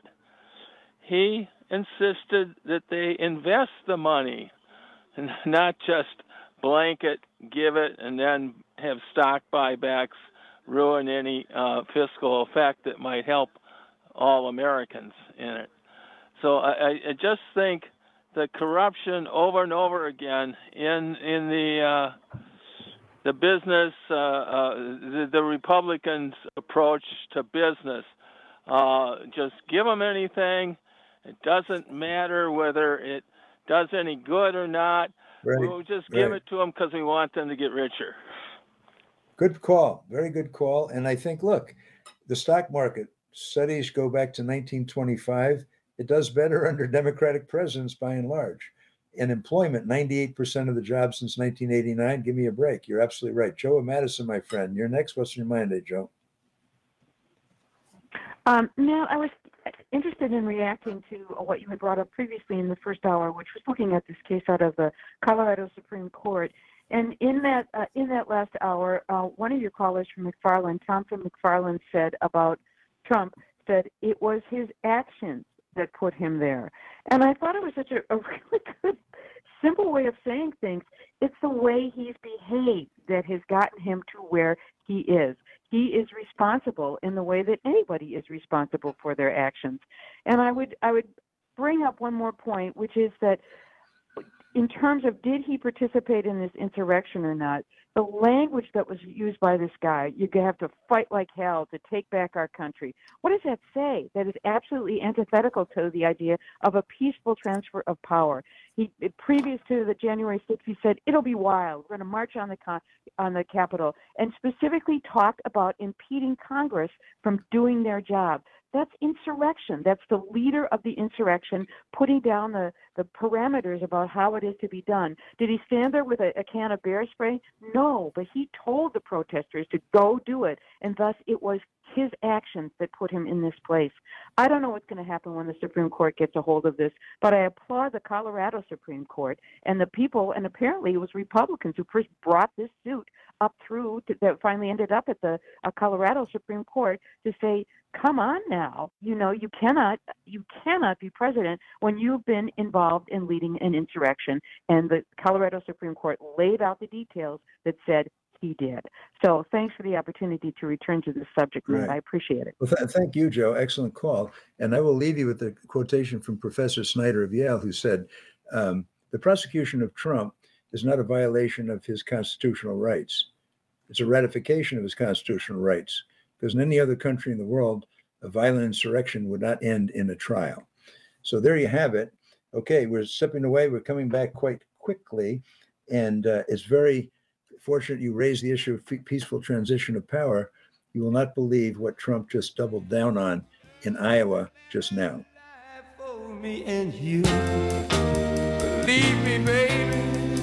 he insisted that they invest the money and not just blanket give it and then have stock buybacks ruin any uh, fiscal effect that might help all Americans in it. So I, I just think the corruption over and over again in in the uh, the business, uh, uh, the, the Republicans' approach to business, uh, just give them anything. It doesn't matter whether it does any good or not. Right, we'll just give right. it to them because we want them to get richer. Good call. Very good call. And I think, look, the stock market studies go back to nineteen twenty-five. It does better under Democratic presidents by and large. In employment, ninety-eight percent of the jobs since nineteen eighty-nine. Give me a break. You're absolutely right. Joe of Madison, my friend. You're next. What's in your mind, eh, Joe? Um, no, I was interested in reacting to what you had brought up previously in the first hour, which was looking at this case out of the Colorado Supreme Court. And in that uh, in that last hour, uh, one of your callers from McFarland, Tom from McFarland, said about Trump, said it was his actions that put him there. And I thought it was such a, a really good, simple way of saying things. It's the way he's behaved that has gotten him to where he is. He is responsible in the way that anybody is responsible for their actions. And I would I would bring up one more point, which is that in terms of did he participate in this insurrection or not, the language that was used by this guy, you have to fight like hell to take back our country. What does that say? That is absolutely antithetical to the idea of a peaceful transfer of power. He, previous to the January sixth, he said, it'll be wild. We're going to march on the con- on the Capitol, and specifically talked about impeding Congress from doing their job. That's insurrection. That's the leader of the insurrection putting down the, the parameters about how it is to be done. Did he stand there with a, a can of bear spray? No, but he told the protesters to go do it, and thus it was his actions that put him in this place. I don't know what's going to happen when the Supreme Court gets a hold of this, but I applaud the Colorado Supreme Court and the people, and apparently it was Republicans who first brought this suit up through to, that finally ended up at the uh, Colorado Supreme Court to say, come on now, you know, you cannot you cannot be president when you've been involved in leading an insurrection. And the Colorado Supreme Court laid out the details that said he did. So thanks for the opportunity to return to this subject, Matt. Right. I appreciate it. Well, th- thank you, Joe. Excellent call. And I will leave you with a quotation from Professor Snyder of Yale, who said, um, the prosecution of Trump is not a violation of his constitutional rights. It's a ratification of his constitutional rights, because in any other country in the world, a violent insurrection would not end in a trial. So there you have it. Okay, we're stepping away. We're coming back quite quickly. And uh, it's very fortunate you raised the issue of peaceful transition of power. You will not believe what Trump just doubled down on in Iowa just now. For me and you, believe me, baby.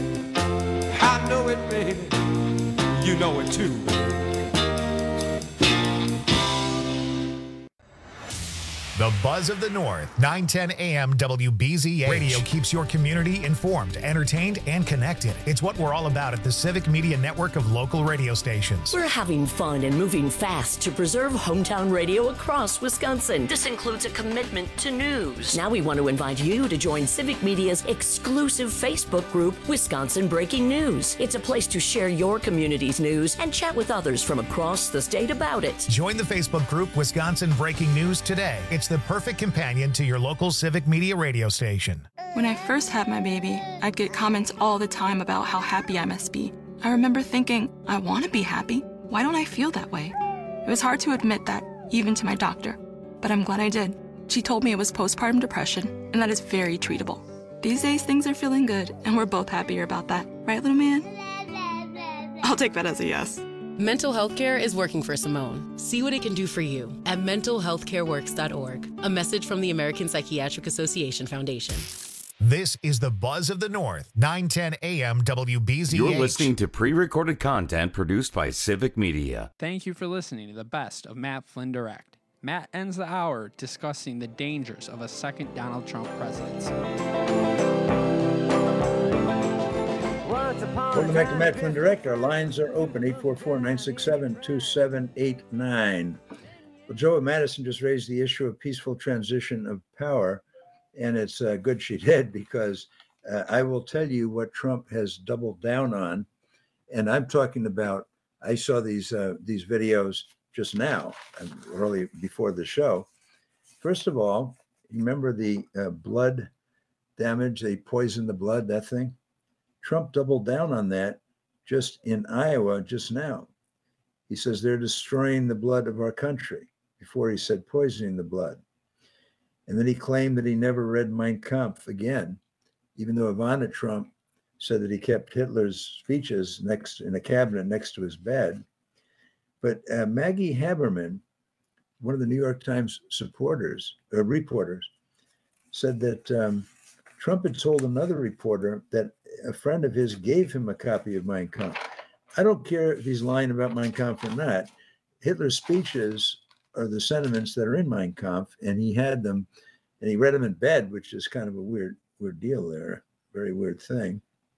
I know it, baby. You know it too. The Buzz of the North, nine ten A M W B Z H. Radio keeps your community informed, entertained, and connected. It's what we're all about at the Civic Media Network of local radio stations. We're having fun and moving fast to preserve hometown radio across Wisconsin. This includes a commitment to news. Now we want to invite you to join Civic Media's exclusive Facebook group, Wisconsin Breaking News. It's a place to share your community's news and chat with others from across the state about it. Join the Facebook group Wisconsin Breaking News today. It's the perfect companion to your local Civic Media radio station. When I first had my baby, I'd get comments all the time about how happy I must be. I remember thinking, I want to be happy. Why don't I feel that way? It was hard to admit that, even to my doctor. But I'm glad I did. She told me it was postpartum depression, and that is very treatable. These days, things are feeling good, and we're both happier about that. Right, little man? I'll take that as a yes. Mental health care is working for Simone. See what it can do for you at mental health care works dot org. A message from the American Psychiatric Association Foundation. This is the Buzz of the North, nine ten A M W B Z H. You're listening to pre-recorded content produced by Civic Media. Thank you for listening to the best of Matt Flynn Direct. Matt ends the hour discussing the dangers of a second Donald Trump presidency. Welcome back to Matt Flynn Direct. Our lines are open, eight four four, nine six seven, two seven eight nine. Well, Joe Madison just raised the issue of peaceful transition of power, and it's uh, good she did, because uh, I will tell you what Trump has doubled down on, and I'm talking about, I saw these uh, these videos just now, early before the show. First of all, you remember the uh, blood damage, they poisoned the blood, that thing? Trump doubled down on that just in Iowa just now. He says they're destroying the blood of our country. Before he said poisoning the blood. And then he claimed that he never read Mein Kampf again, even though Ivana Trump said that he kept Hitler's speeches next in a cabinet next to his bed. But uh, Maggie Haberman, one of the New York Times supporters, uh, reporters, said that um, Trump had told another reporter that a friend of his gave him a copy of Mein Kampf. I don't care if he's lying about Mein Kampf or not. Hitler's speeches are the sentiments that are in Mein Kampf, and he had them, and he read them in bed, which is kind of a weird, weird deal there, very weird thing.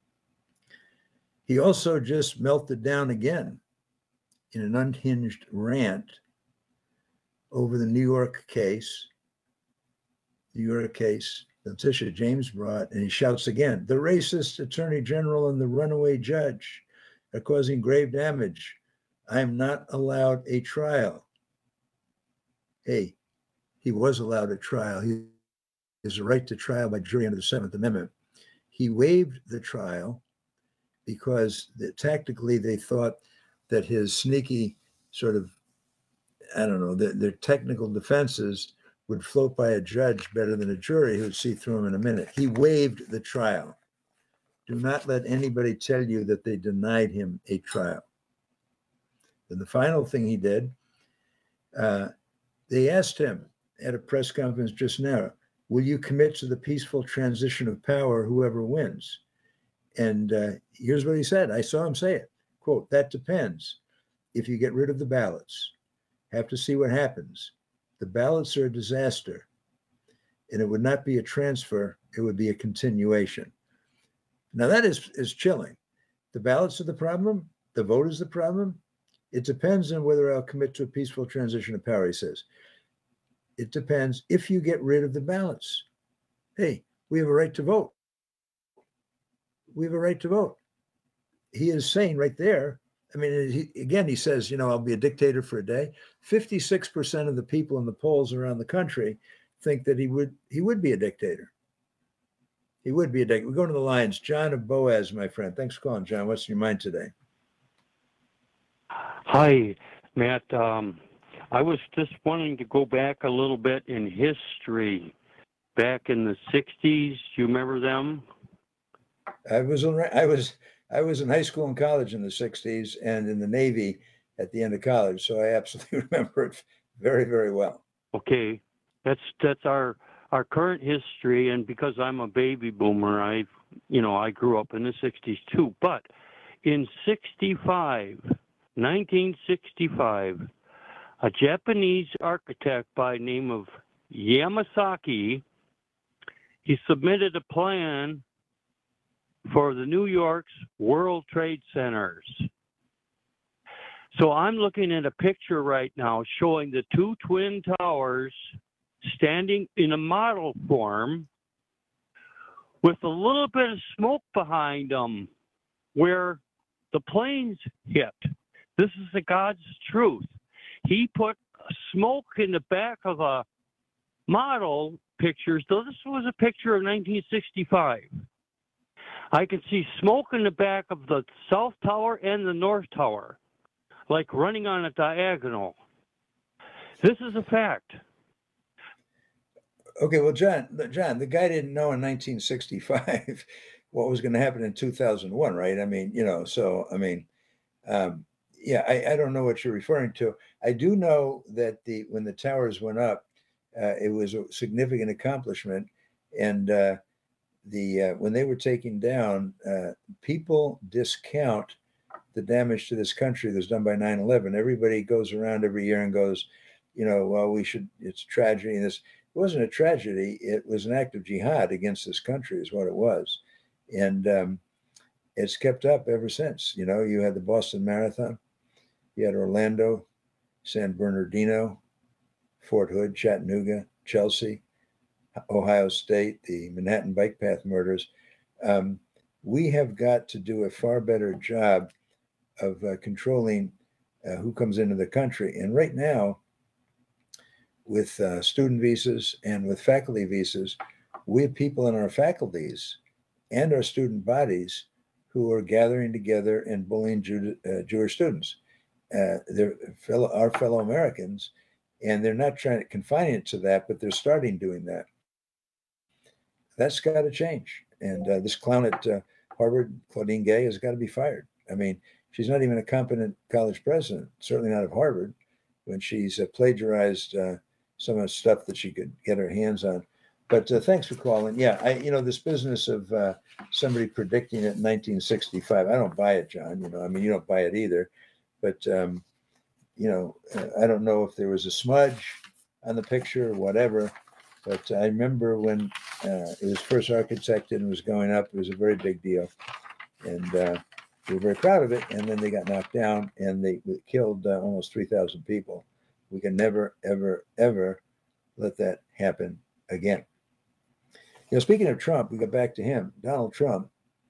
He also just melted down again in an unhinged rant over the New York case, New York case Letitia James brought, and he shouts again, the racist attorney general and the runaway judge are causing grave damage. I am not allowed a trial. Hey, he was allowed a trial. He has a right to trial by jury under the Seventh Amendment. He waived the trial because the, tactically they thought that his sneaky sort of, I don't know, the, their technical defenses would float by a judge better than a jury who would see through him in a minute. He waived the trial. Do not let anybody tell you that they denied him a trial. And the final thing he did, uh, they asked him at a press conference just now, will you commit to the peaceful transition of power, whoever wins? And uh, here's what he said. I saw him say it. Quote, that depends. If you get rid of the ballots, have to see what happens. The ballots are a disaster, and it would not be a transfer. It would be a continuation. Now that is, is chilling. The ballots are the problem. The vote is the problem. It depends on whether I'll commit to a peaceful transition of power, he says. It depends if you get rid of the ballots. Hey, we have a right to vote. We have a right to vote. He is saying right there, I mean, he, again, he says, you know, I'll be a dictator for a day. fifty-six percent of the people in the polls around the country think that he would he would be a dictator. He would be a dictator. We go to the lines. John of Boaz, my friend. Thanks for calling, John. What's in your mind today? Hi, Matt. Um, I was just wanting to go back a little bit in history. Back in the sixties, do you remember them? I was in, I was I was in high school and college in the sixties and in the Navy at the end of college, so I absolutely remember it very, very well. Okay, that's that's our our current history, and because I'm a baby boomer, I you know I grew up in the sixties too. But in sixty-five, nineteen sixty-five, a Japanese architect by name of Yamasaki, he submitted a plan for the New York's World Trade Centers. So I'm looking at a picture right now showing the two twin towers standing in a model form with a little bit of smoke behind them where the planes hit. This is the God's truth. He put smoke in the back of a model picture. So this was a picture of nineteen sixty-five. I can see smoke in the back of the South Tower and the North Tower, like running on a diagonal. This is a fact. Okay, well, John, John, the guy didn't know in nineteen sixty-five what was going to happen in two thousand one, right? I mean, you know, so, I mean, um, yeah, I, I don't know what you're referring to. I do know that the when the towers went up, uh, it was a significant accomplishment. And uh, the uh, when they were taken down, uh, people discount the damage to this country that was done by nine eleven. Everybody goes around every year and goes, you know, well, we should, it's a tragedy. And this, it wasn't a tragedy. It was an act of jihad against this country is what it was. And um, it's kept up ever since. You know, you had the Boston Marathon, you had Orlando, San Bernardino, Fort Hood, Chattanooga, Chelsea, Ohio State, the Manhattan Bike Path murders. Um, we have got to do a far better job of uh, controlling uh, who comes into the country. And right now, with uh, student visas and with faculty visas, we have people in our faculties and our student bodies who are gathering together and bullying Jew, uh, Jewish students. Uh, they're fellow, our fellow Americans, and they're not trying to confine it to that, but they're starting doing that. That's got to change. And uh, this clown at uh, Harvard, Claudine Gay, has got to be fired. I mean, she's not even a competent college president, certainly not of Harvard, when she's uh, plagiarized uh, some of the stuff that she could get her hands on. But uh, thanks for calling. Yeah, I, you know, this business of uh, somebody predicting it in nineteen sixty-five, I don't buy it, John. You know, I mean, you don't buy it either. But, um, you know, uh, I don't know if there was a smudge on the picture or whatever. But I remember when uh, it was first architected and was going up, it was a very big deal. And uh, we were very proud of it. And then they got knocked down and they killed uh, almost three thousand people. We can never, ever, ever let that happen again. You know, speaking of Trump, we go back to him, Donald Trump.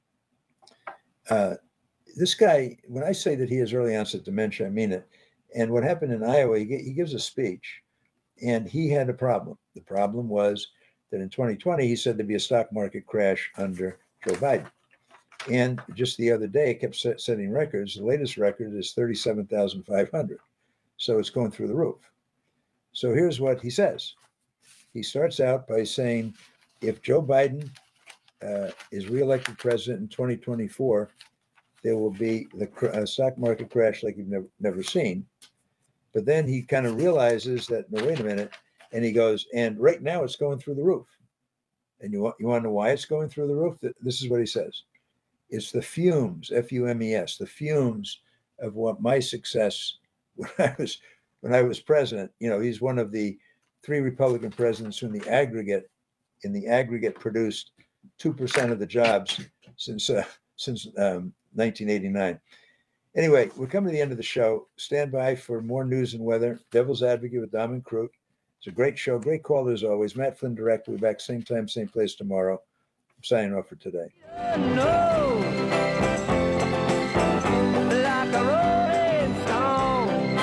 Uh, this guy, when I say that he has early onset dementia, I mean it. And what happened in Iowa, he, he gives a speech and he had a problem. The problem was that in twenty twenty, he said there'd be a stock market crash under Joe Biden. And just the other day, it kept set, setting records. The latest record is thirty-seven thousand five hundred. So it's going through the roof. So here's what he says. He starts out by saying, if Joe Biden uh, is reelected president in twenty twenty-four, there will be the uh, stock market crash like you've never, never seen. But then he kind of realizes that, no, wait a minute. And he goes, and right now it's going through the roof. And you want, you want to know why it's going through the roof? This is what he says. It's the fumes, F U M E S, the fumes of what my success when I was when I was president. You know, he's one of the three Republican presidents who in the aggregate, in the aggregate produced two percent of the jobs since uh, since um, nineteen eighty-nine. Anyway, we're coming to the end of the show. Stand by for more news and weather. Devil's Advocate with Dom and Crute. It's a great show. Great caller as always. Matt Flynn Direct. We'll be back same time, same place tomorrow. I'm signing off for today. No. Like a rolling stone.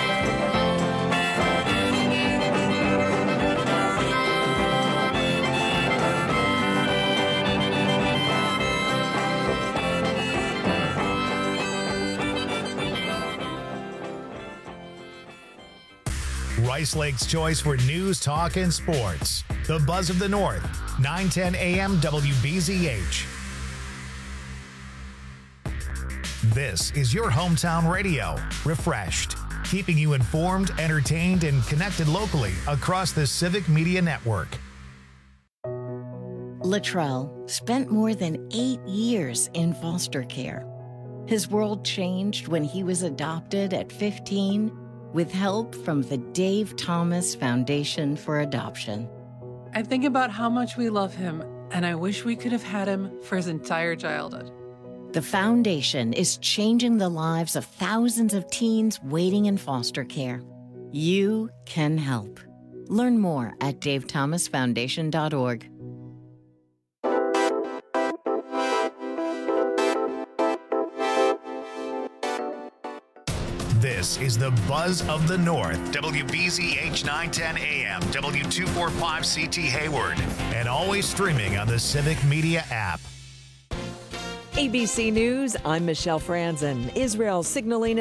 Rice Lake's choice for news, talk, and sports. The Buzz of the North, nine ten A M W B Z H. This is your hometown radio, refreshed, keeping you informed, entertained, and connected locally across the Civic Media Network. Latrell spent more than eight years in foster care. His world changed when he was adopted at fifteen with help from the Dave Thomas Foundation for Adoption. I think about how much we love him, and I wish we could have had him for his entire childhood. The foundation is changing the lives of thousands of teens waiting in foster care. You can help. Learn more at dave thomas foundation dot org. This is the Buzz of the North. W B Z H nine ten A M, W two forty-five C T Hayward, and always streaming on the Civic Media app. A B C News, I'm Michelle Franzen. Israel signaling